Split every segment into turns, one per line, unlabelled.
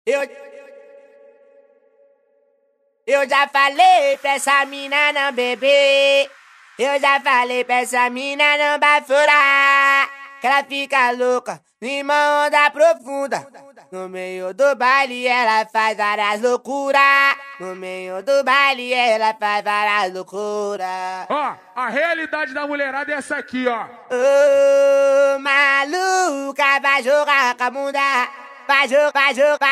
Eu já falei pra essa mina não beber. Eu já falei pra essa mina não bafurar. Que ela fica louca em uma onda profunda. No meio do baile ela faz várias loucuras. No meio do baile ela faz várias loucuras.
Ó, a realidade da mulherada é essa aqui, ó.
Ô, maluca, vai jogar com a bunda. Vai jogar com a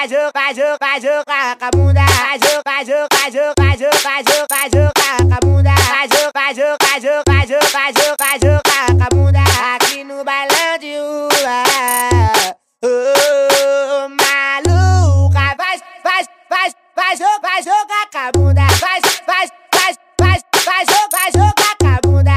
bunda. Vai jogar com a bunda. Vai jogar com a bunda. Aqui no bailão de rua. Ô, maluca, vai jogar com a bunda. Vai jogar com a bunda.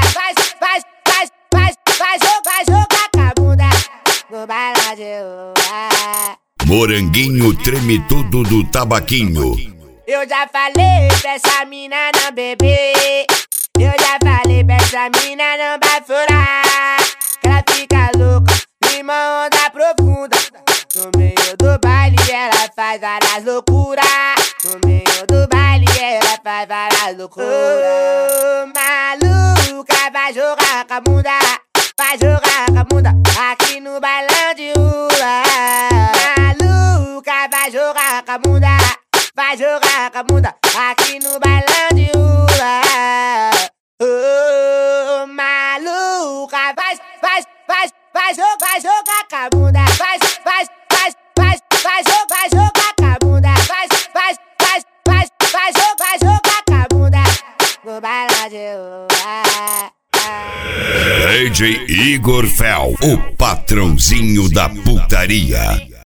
Vai jogar com a bunda. No bailão de rua.
Moranguinho treme tudo do tabaquinho.
Eu já falei pra essa mina não beber. Eu já falei pra essa mina não bafurar. Que ela fica louca em uma onda profunda. No meio do baile ela faz várias loucuras. No meio do baile ela faz várias loucuras. Ô, maluca, vai jogar com a bunda. Vai jogar com a bunda. Aqui no bailão de rua. Maluca, vai jogar com a bunda. Vai jogar com a bunda. Aqui no bailão de rua. Ô, maluca, vai jogar com a bunda. Vai jogar com a bunda. Vai jogar com a bunda. No bailão de rua.
DJ Igor Fel, o patrãozinho da putaria.